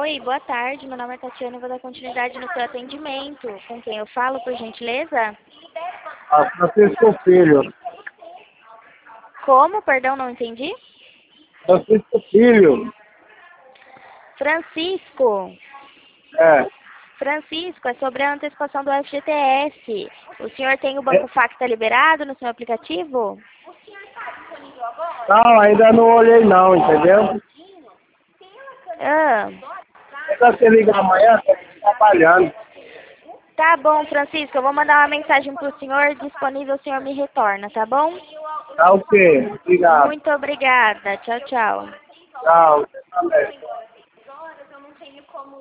Oi, boa tarde. Meu nome é Tatiana e vou dar continuidade no seu atendimento. Com quem eu falo, por gentileza? Francisco Filho. Como? Perdão, não entendi. Francisco Filho. Francisco. É. Francisco, é sobre a antecipação do FGTS. O senhor tem o Banco Facta liberado no seu aplicativo? Não, ainda não olhei não, entendeu? Ah, É pra você ligar amanhã, tô trabalhando. tá bom, Francisco. Eu vou mandar uma mensagem pro senhor. Disponível, o senhor me retorna, tá bom? Tá ok. Obrigado. Muito obrigada. Tchau, tchau. Tchau. Você também.